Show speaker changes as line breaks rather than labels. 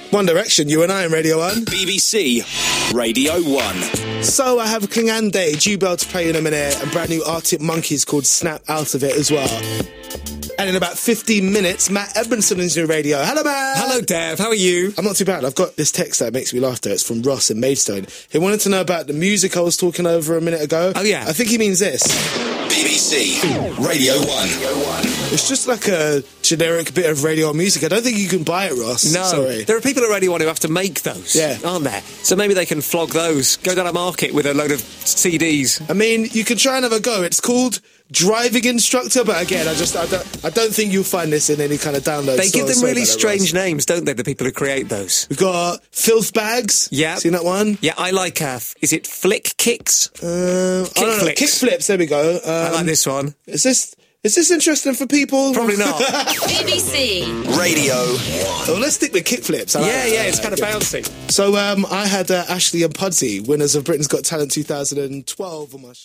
One Direction, you and I on Radio 1.
BBC Radio 1.
So I have Klingande, Jubel to play in a minute, and brand new Arctic Monkeys called Snap Out of It as well. And in about 15 minutes, Matt Edmondson is your radio. Hello, Matt!
Hello, Dev. How are you?
I'm not too bad. I've got this text that makes me laugh though. It's from Ross in Maidstone. He wanted to know about the music I was talking over a minute ago.
Oh, yeah.
I think he means this.
BBC Radio 1.
It's just like a generic bit of radio music. I don't think you can buy it, Ross.
No.
Sorry.
There are people at Radio 1 who have to make those, aren't there? So maybe they can flog those, go down a market with a load of CDs.
I mean, you can try another go. It's called Driving Instructor, but again, I don't think you'll find this in any kind of download.
They give them really strange names, don't they, the people who create those?
We've got Filth Bags.
Yeah.
Seen that one?
Yeah, I like, is it Flick Kicks?
Kick Flips, there we go.
I like this one.
Is this interesting for people?
Probably not.
BBC
Radio 1.
Well, let's stick with kick flips.
It's kind of bouncy.
So I had Ashley and Pudsey, winners of Britain's Got Talent 2012 on my show.